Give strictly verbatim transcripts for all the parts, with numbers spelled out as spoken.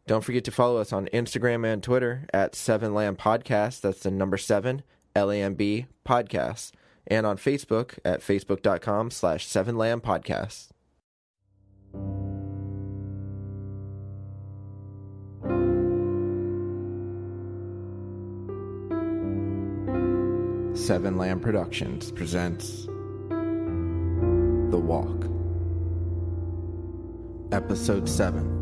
Don't forget to follow us on Instagram and Twitter at seven lamb podcast. That's the number seven, L A M B, podcast. And on Facebook at facebook.com slash seven lamb podcast. Seven Lamb Productions presents The Walk, Episode seven.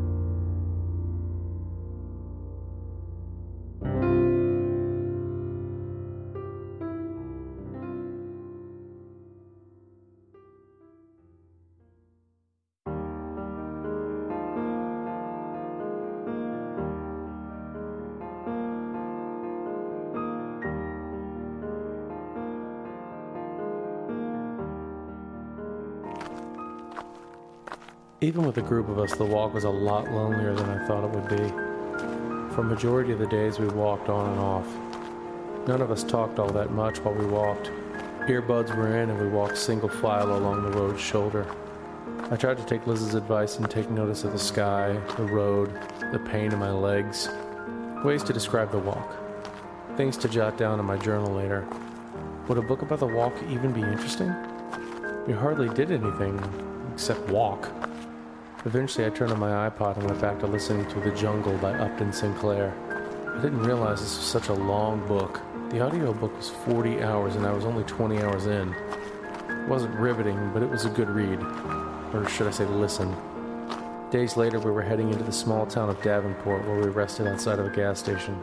Even with a group of us, the walk was a lot lonelier than I thought it would be. For a majority of the days, we walked on and off. None of us talked all that much while we walked. Earbuds were in, and we walked single file along the road's shoulder. I tried to take Liz's advice and take notice of the sky, the road, the pain in my legs. Ways to describe the walk. Things to jot down in my journal later. Would a book about the walk even be interesting? We hardly did anything except walk. Eventually, I turned on my iPod and went back to listening to The Jungle by Upton Sinclair. I didn't realize this was such a long book. The audiobook was forty hours and I was only twenty hours in. It wasn't riveting, but it was a good read. Or should I say listen. Days later, we were heading into the small town of Davenport where we rested outside of a gas station.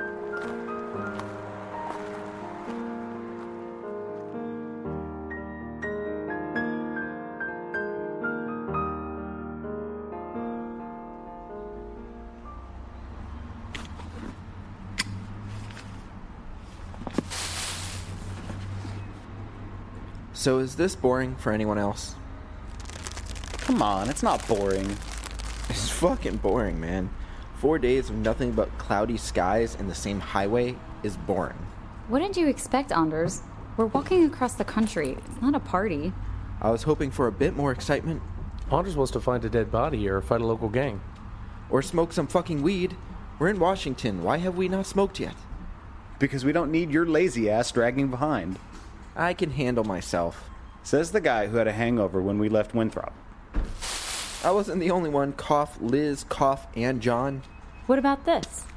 So is this boring for anyone else? Come on, it's not boring. It's fucking boring, man. Four days of nothing but cloudy skies and the same highway is boring. What did you expect, Anders? We're walking across the country. It's not a party. I was hoping for a bit more excitement. Anders wants to find a dead body or fight a local gang. Or smoke some fucking weed. We're in Washington. Why have we not smoked yet? Because we don't need your lazy ass dragging behind. I can handle myself. Says the guy who had a hangover when we left Winthrop. I wasn't the only one. Cough, Liz, cough, and John. What about this?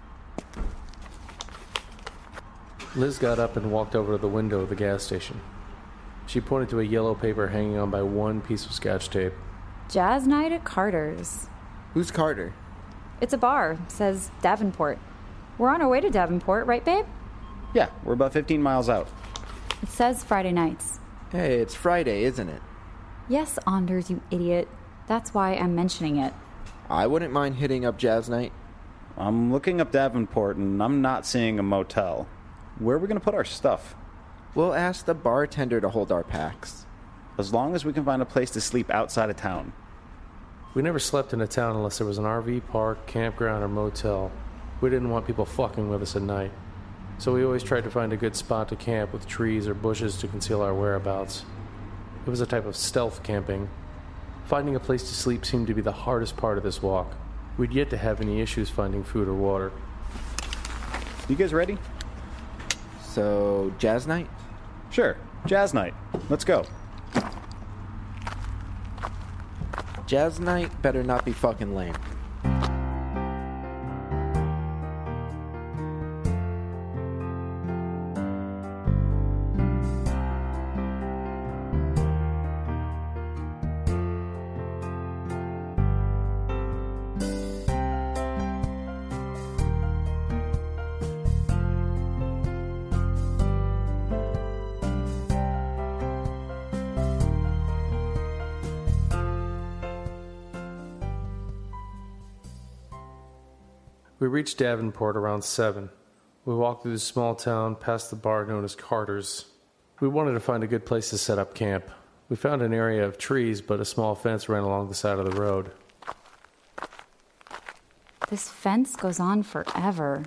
Liz got up and walked over to the window of the gas station. She pointed to a yellow paper hanging on by one piece of scotch tape. Jazz night at Carter's. Who's Carter? It's a bar. Says Davenport. We're on our way to Davenport, right, babe? Yeah, we're about fifteen miles out. It says Friday nights. Hey, it's Friday, isn't it? Yes, Anders, you idiot. That's why I'm mentioning it. I wouldn't mind hitting up Jazz Night. I'm looking up Davenport, and I'm not seeing a motel. Where are we going to put our stuff? We'll ask the bartender to hold our packs. As long as we can find a place to sleep outside of town. We never slept in a town unless there was an R V park, campground, or motel. We didn't want people fucking with us at night. So we always tried to find a good spot to camp with trees or bushes to conceal our whereabouts. It was a type of stealth camping. Finding a place to sleep seemed to be the hardest part of this walk. We'd yet to have any issues finding food or water. You guys ready? So, Jazz Night? Sure, Jazz Night. Let's go. Jazz Night better not be fucking lame. We reached Davenport around seven. We walked through the small town past the bar known as Carter's. We wanted to find a good place to set up camp. We found an area of trees, but a small fence ran along the side of the road. This fence goes on forever.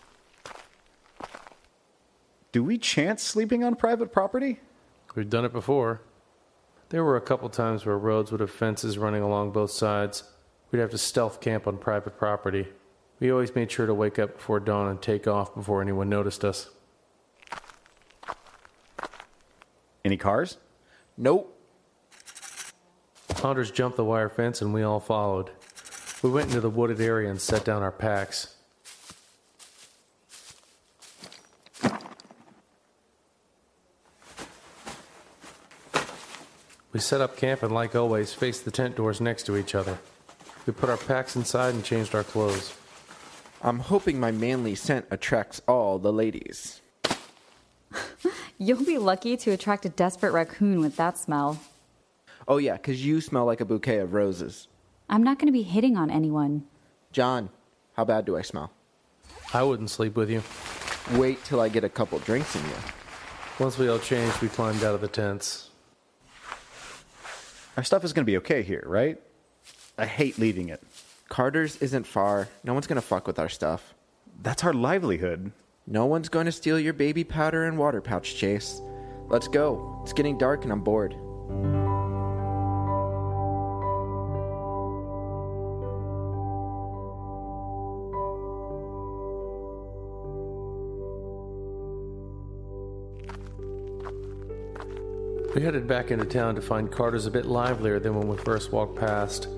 Do we chance sleeping on private property? We've done it before. There were a couple times where roads would have fences running along both sides. We'd have to stealth camp on private property. We always made sure to wake up before dawn and take off before anyone noticed us. Any cars? Nope. Anders jumped the wire fence and we all followed. We went into the wooded area and set down our packs. We set up camp and, like always, faced the tent doors next to each other. We put our packs inside and changed our clothes. I'm hoping my manly scent attracts all the ladies. You'll be lucky to attract a desperate raccoon with that smell. Oh yeah, 'cause you smell like a bouquet of roses. I'm not going to be hitting on anyone. John, how bad do I smell? I wouldn't sleep with you. Wait till I get a couple drinks in you. Once we all changed, we climbed out of the tents. Our stuff is going to be okay here, right? I hate leaving it. Carter's isn't far. No one's going to fuck with our stuff. That's our livelihood. No one's going to steal your baby powder and water pouch, Chase. Let's go. It's getting dark and I'm bored. We headed back into town to find Carter's a bit livelier than when we first walked past.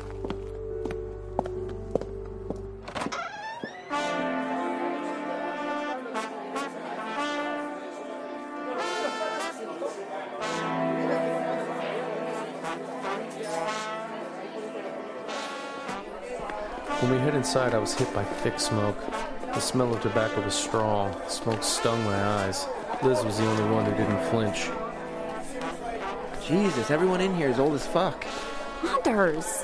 When we hid inside, I was hit by thick smoke. The smell of tobacco was strong. The smoke stung my eyes. Liz was the only one who didn't flinch. Jesus, everyone in here is old as fuck. Anders!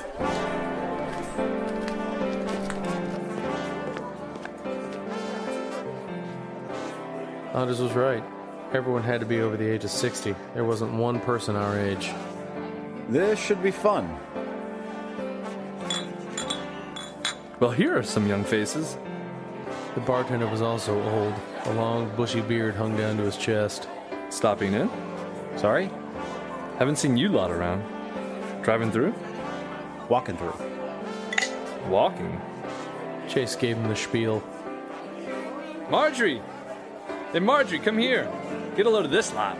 Anders was right. Everyone had to be over the age of sixty. There wasn't one person our age. This should be fun. Well, here are some young faces. The bartender was also old. A long, bushy beard hung down to his chest. Stopping in? Sorry? Haven't seen you lot around. Driving through? Walking through. Walking? Chase gave him the spiel. Marjorie! Hey, Marjorie, come here. Get a load of this lot.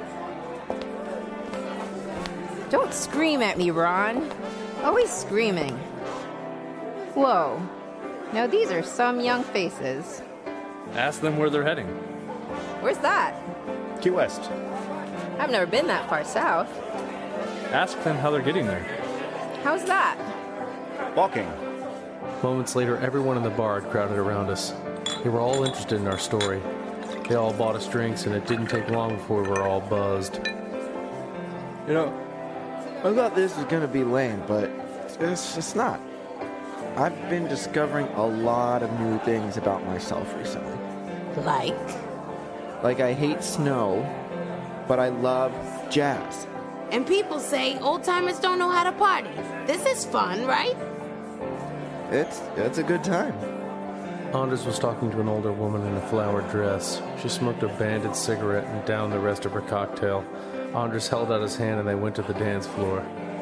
Don't scream at me, Ron. Always screaming. Whoa. Now these are some young faces. Ask them where they're heading. Where's that? Key West. I've never been that far south. Ask them how they're getting there. How's that? Walking. Moments later, everyone in the bar had crowded around us. They were all interested in our story. They all bought us drinks, and it didn't take long before we were all buzzed. You know, I thought this was going to be lame, but it's, it's not. I've been discovering a lot of new things about myself recently. Like? Like I hate snow, but I love jazz. And people say old-timers don't know how to party. This is fun, right? It's it's a good time. Anders was talking to an older woman in a flowered dress. She smoked a banded cigarette and downed the rest of her cocktail. Anders held out his hand and they went to the dance floor.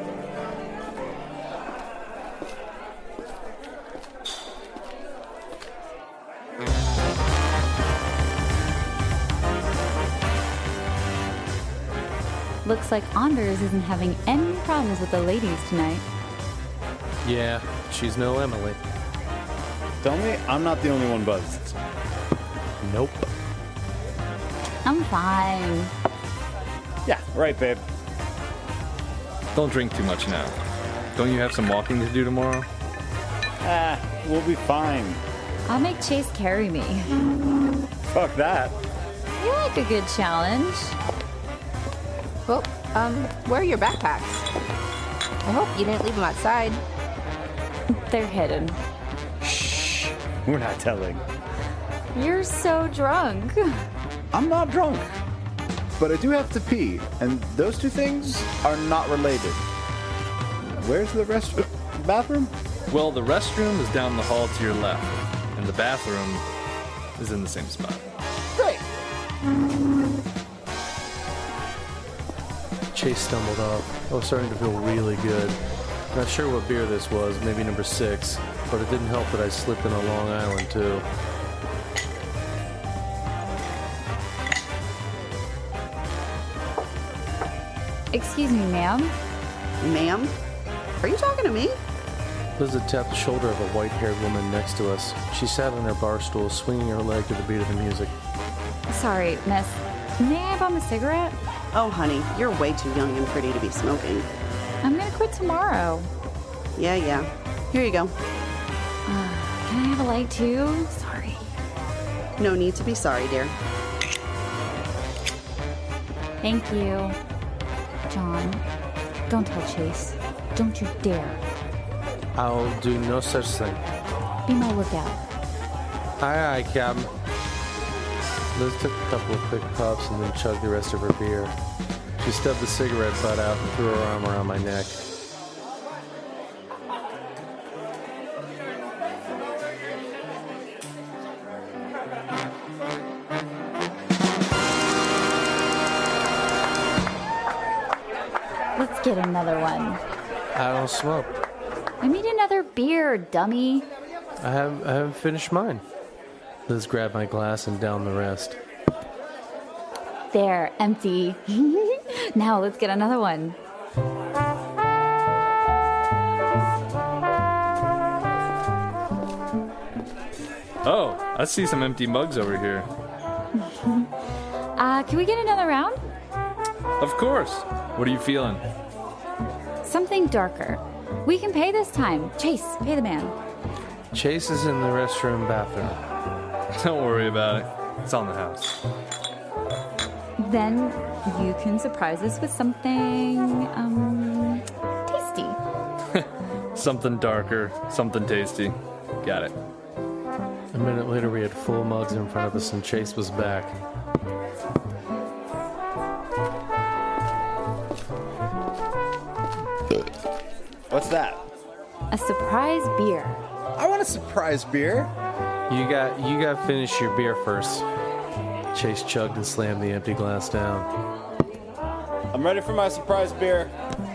Looks like Anders isn't having any problems with the ladies tonight. Yeah, she's no Emily. Tell me I'm not the only one buzzed. Nope. I'm fine. Yeah, right, babe. Don't drink too much now. Don't you have some walking to do tomorrow? Ah, we'll be fine. I'll make Chase carry me. Fuck that. You like a good challenge. Well, um, where are your backpacks? I hope you didn't leave them outside. They're hidden. Shh. We're not telling. You're so drunk. I'm not drunk. But I do have to pee, and those two things are not related. Where's the rest bathroom? Well, the restroom is down the hall to your left, and the bathroom is in the same spot. Great. Chase stumbled off. I was starting to feel really good. Not sure what beer this was, maybe number six. but it didn't help that I slipped in a Long Island, too. Excuse me, ma'am. Ma'am? Are you talking to me? Liz had tapped the shoulder of a white-haired woman next to us. She sat on her bar stool, swinging her leg to the beat of the music. Sorry, miss. May I bum a cigarette? Oh, honey, you're way too young and pretty to be smoking. I'm gonna quit tomorrow. Yeah, yeah. Here you go. Uh, can I have a light too? Sorry. No need to be sorry, dear. Thank you. John, don't tell Chase. Don't you dare. I'll do no such thing. Be my lookout. Aye, aye, Captain. Liz took a couple of quick puffs and then chugged the rest of her beer. She stubbed the cigarette butt out and threw her arm around my neck. Let's get another one. I don't smoke. I need another beer, dummy. I haven't, I haven't finished mine. Liz grabbed my glass and downed the rest. There, empty. Now let's get another one. Oh, I see some empty mugs over here. uh, can we get another round? Of course. What are you feeling? Something darker. We can pay this time. Chase, pay the man. Chase is in the restroom bathroom. Don't worry about it. It's on the house. Then you can surprise us with something, um, tasty. Something darker, something tasty. Got it. A minute later, we had full mugs in front of us, and Chase was back. What's that? A surprise beer. I want a surprise beer. You got, you got to finish your beer first. Chase chugged and slammed the empty glass down. I'm ready for my surprise beer.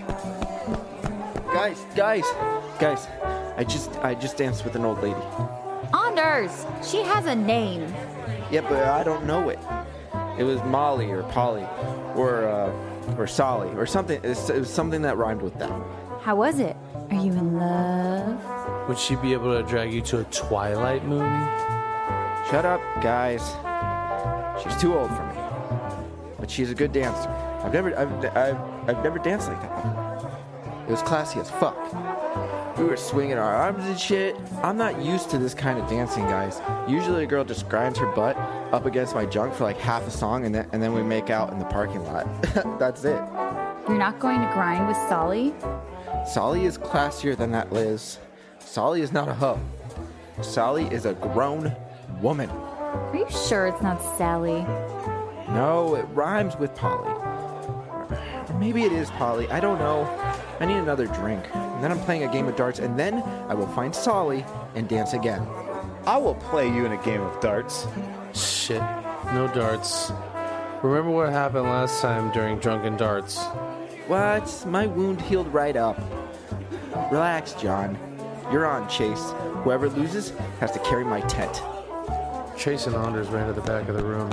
Guys, guys, guys! I just, I just danced with an old lady. Anders! She has a name. Yeah, but I don't know it. It was Molly or Polly, or uh, or Solly or something. It was, it was something that rhymed with that. How was it? Are you in love? Would she be able to drag you to a Twilight movie? Shut up, guys. She's too old for me, but she's a good dancer. I've never, I've, I've, I've never danced like that. It was classy as fuck. We were swinging our arms and shit. I'm not used to this kind of dancing, guys. Usually a girl just grinds her butt up against my junk for like half a song, and then and then we make out in the parking lot. That's it. You're not going to grind with Solly? Solly is classier than that, Liz. Solly is not a hoe. Solly is a grown woman. Are you sure it's not Sally? No, it rhymes with Polly. Or maybe it is Polly. I don't know. I need another drink. And then I'm playing a game of darts, and then I will find Solly and dance again. I will play you in a game of darts. Shit, no darts. Remember what happened last time during Drunken Darts? What? My wound healed right up. Relax, John. You're on, Chase. Whoever loses has to carry my tent. Chase and Anders ran to the back of the room.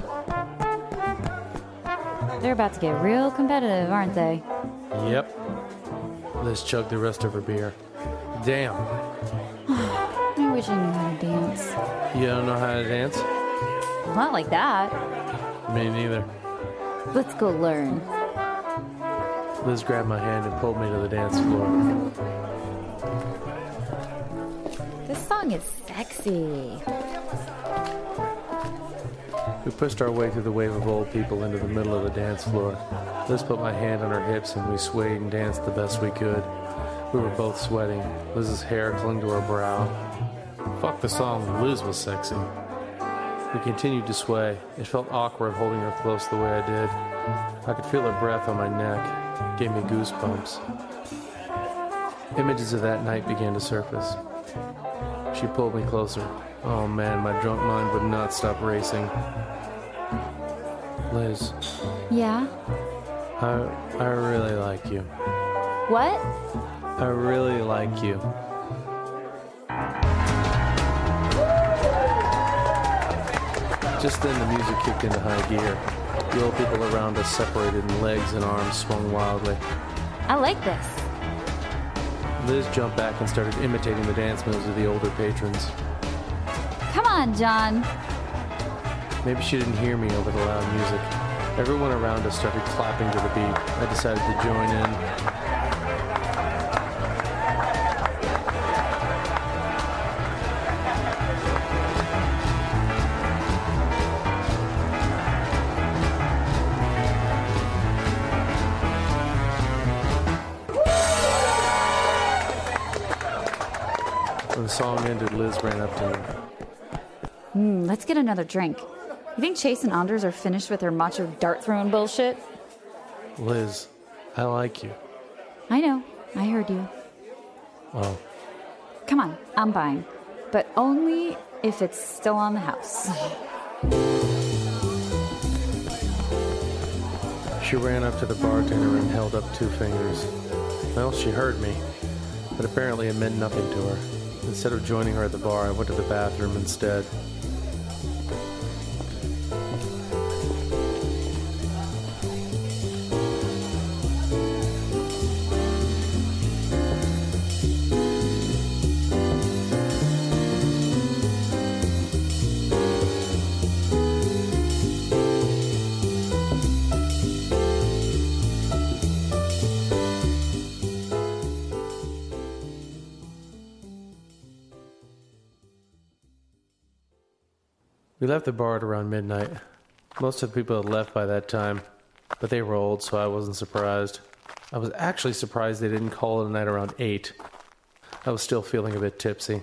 They're about to get real competitive, aren't they? Yep. Liz chugged the rest of her beer. Damn. I wish I knew how to dance. You don't know how to dance? Not like that. Me neither. Let's go learn. Liz grabbed my hand and pulled me to the dance floor. This song is sexy. We pushed our way through the wave of old people into the middle of the dance floor. Liz put my hand on her hips and we swayed and danced the best we could. We were both sweating. Liz's hair clung to her brow. Fuck the song, Liz was sexy. We continued to sway. It felt awkward holding her close the way I did. I could feel her breath on my neck. It gave me goosebumps. Images of that night began to surface. She pulled me closer. Oh man, my drunk mind would not stop racing. Liz. Yeah? I I really like you. What? I really like you. Just then the music kicked into high gear. The old people around us separated and legs and arms swung wildly. I like this. Liz jumped back and started imitating the dance moves of the older patrons. Come on, John. Maybe she didn't hear me over the loud music. Everyone around us started clapping to the beat. I decided to join in. When the song ended, Liz ran up to me. Mm, let's get another drink. You think Chase and Anders are finished with their macho dart-throwing bullshit? Liz, I like you. I know. I heard you. Well, come on, I'm buying. But only if it's still on the house. She ran up to the bartender and held up two fingers. Well, she heard me, but apparently it meant nothing to her. Instead of joining her at the bar, I went to the bathroom instead. We left the bar at around midnight. Most of the people had left by that time, but they were old, so I wasn't surprised. I was actually surprised they didn't call it a night around eight. I was still feeling a bit tipsy.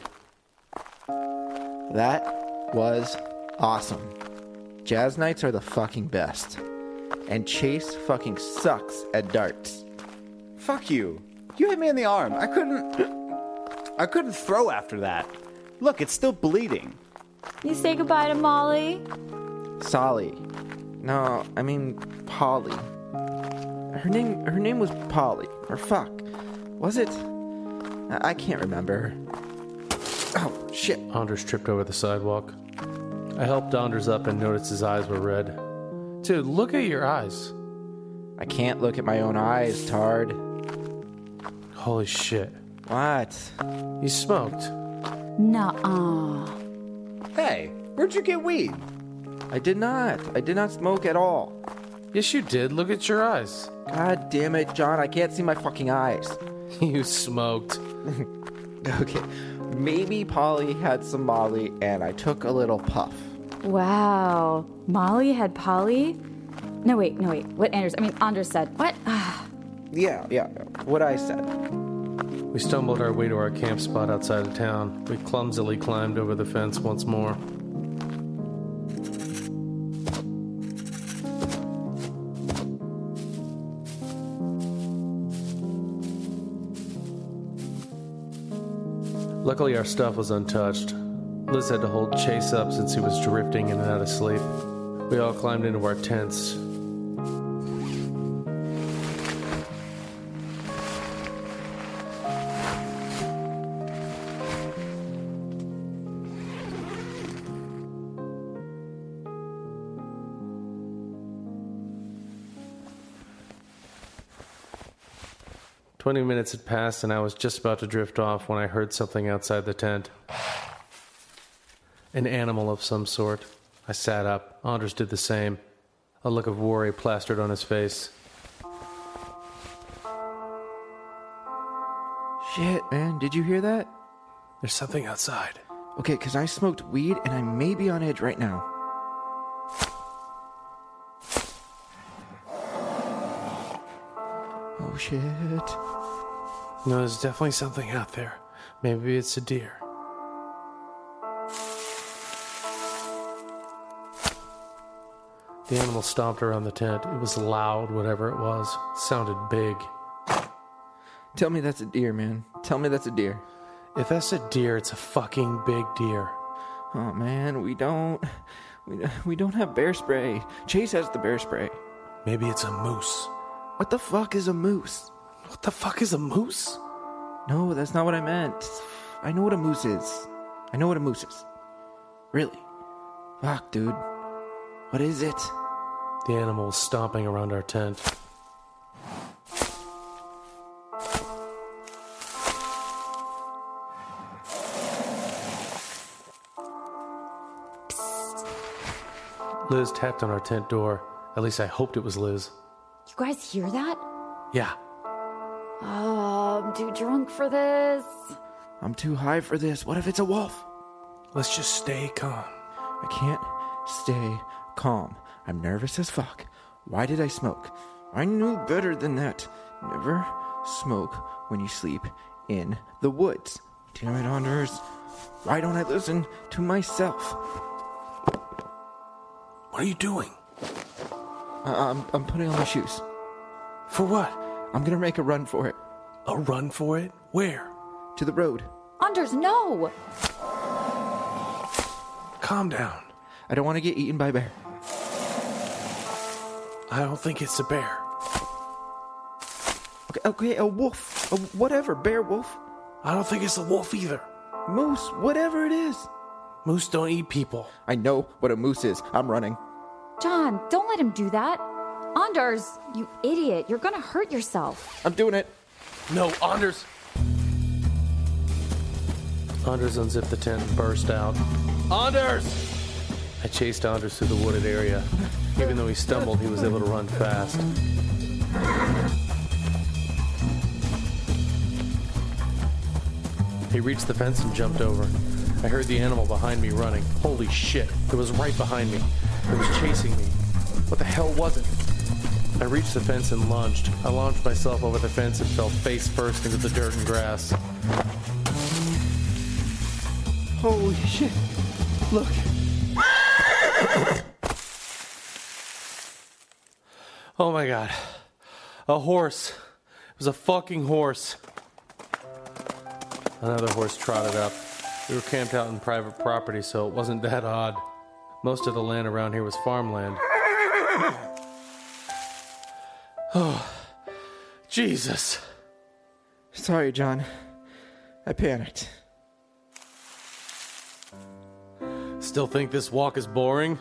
That was awesome. Jazz nights are the fucking best. And Chase fucking sucks at darts. Fuck you. You hit me in the arm. I couldn't... I couldn't throw after that. Look, it's still bleeding. You say goodbye to Molly? Solly. No, I mean Polly. Her name her name was Polly. Or fuck. Was it? I, I can't remember. Oh, shit. Anders tripped over the sidewalk. I helped Anders up and noticed his eyes were red. Dude, look at your eyes. I can't look at my own eyes, Tard. Holy shit. What? You smoked. Nuh-uh. Hey, where'd you get weed? I did not. I did not smoke at all. Yes, you did. Look at your eyes. God damn it, John. I can't see my fucking eyes. You smoked. Okay. Maybe Polly had some Molly and I took a little puff. Wow. Molly had Polly? No, wait, no, wait. What Anders, I mean, Anders said. What? yeah, yeah. What I said. We stumbled our way to our camp spot outside of town. We clumsily climbed over the fence once more. Luckily, our stuff was untouched. Liz had to hold Chase up since he was drifting in and out of sleep. We all climbed into our tents. Twenty minutes had passed, and I was just about to drift off when I heard something outside the tent. An animal of some sort. I sat up. Anders did the same. A look of worry plastered on his face. Shit, man. Did you hear that? There's something outside. Okay, because I smoked weed, and I may be on edge right now. Oh, shit. No, there's definitely something out there. Maybe it's a deer. The animal stomped around the tent. It was loud, whatever it was. It sounded big. Tell me that's a deer, man. Tell me that's a deer. If that's a deer, it's a fucking big deer. Oh, man, we don't... We, we don't have bear spray. Chase has the bear spray. Maybe it's a moose. What the fuck is a moose? What the fuck is a moose? No, that's not what I meant. I know what a moose is. I know what a moose is. Really. Fuck, dude. What is it? The animal was stomping around our tent. Liz tapped on our tent door. At least I hoped it was Liz. You guys hear that? Yeah. Oh, I'm too drunk for this. I'm too high for this. What if it's a wolf? Let's just stay calm. I can't stay calm. I'm nervous as fuck. Why did I smoke? I knew better than that. Never smoke when you sleep in the woods. Damn it, Anders. Why don't I listen to myself? What are you doing? Uh, I'm, I'm putting on my shoes. For what? I'm gonna make a run for it. A run for it? Where? To the road. Anders, no! Calm down. I don't want to get eaten by a bear. I don't think it's a bear. Okay, okay, a wolf. A whatever, bear, wolf. I don't think it's a wolf either. Moose, whatever it is. Moose don't eat people. I know what a moose is. I'm running. John, don't let him do that. Anders, you idiot. You're gonna hurt yourself. I'm doing it. No, Anders. Anders unzipped the tent and burst out. Anders! I chased Anders through the wooded area. Even though he stumbled, he was able to run fast. He reached the fence and jumped over. I heard the animal behind me running. Holy shit, it was right behind me. It was chasing me. What the hell was it? I reached the fence and lunged. I launched myself over the fence and fell face first into the dirt and grass. Holy shit. Look. Oh my god. A horse. It was a fucking horse. Another horse trotted up. We were camped out in private property, so it wasn't that odd. Most of the land around here was farmland. Oh, Jesus. Sorry, John. I panicked. Still think this walk is boring?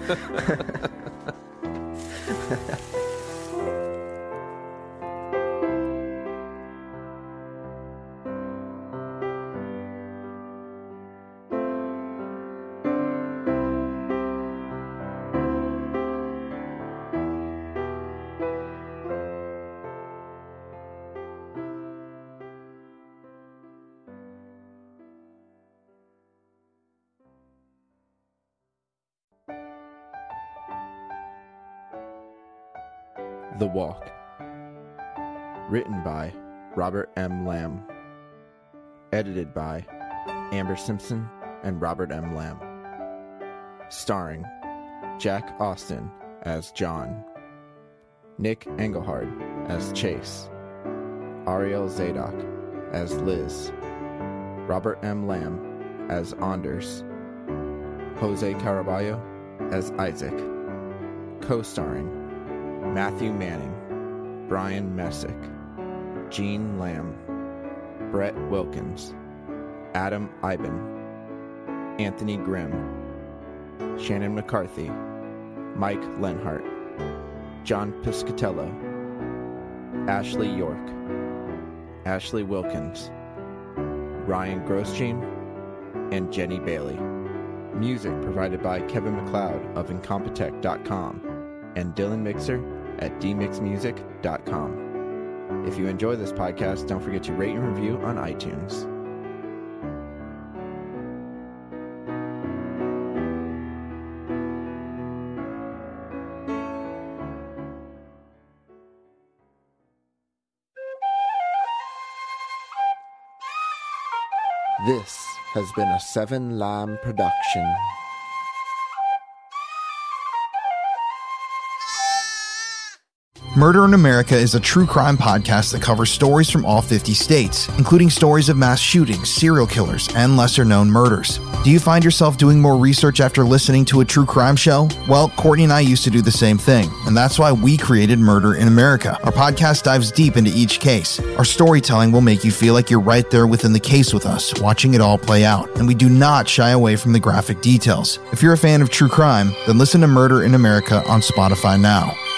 The Walk. Written by Robert M. Lamb. Edited by Amber Simpson and Robert M. Lamb. Starring Jack Austin as John, Nick Engelhard as Chase, Ariel Zadok as Liz, Robert M. Lamb as Anders, Jose Caraballo as Isaac. Co-starring Matthew Manning, Brian Messick, Gene Lamb, Brett Wilkins, Adam Iben, Anthony Grimm, Shannon McCarthy, Mike Lenhart, John Piscatello, Ashley York, Ashley Wilkins, Ryan Grosjean, and Jenny Bailey. Music provided by Kevin MacLeod of Incompetech dot com and Dylan Mixer at d mix music dot com. If you enjoy this podcast, don't forget to rate and review on iTunes. This has been a Seven Lamb production. Murder in America is a true crime podcast that covers stories from all fifty states, including stories of mass shootings, serial killers, and lesser-known murders. Do you find yourself doing more research after listening to a true crime show? Well, Courtney and I used to do the same thing, and that's why we created Murder in America. Our podcast dives deep into each case. Our storytelling will make you feel like you're right there within the case with us, watching it all play out, and we do not shy away from the graphic details. If you're a fan of true crime, then listen to Murder in America on Spotify now.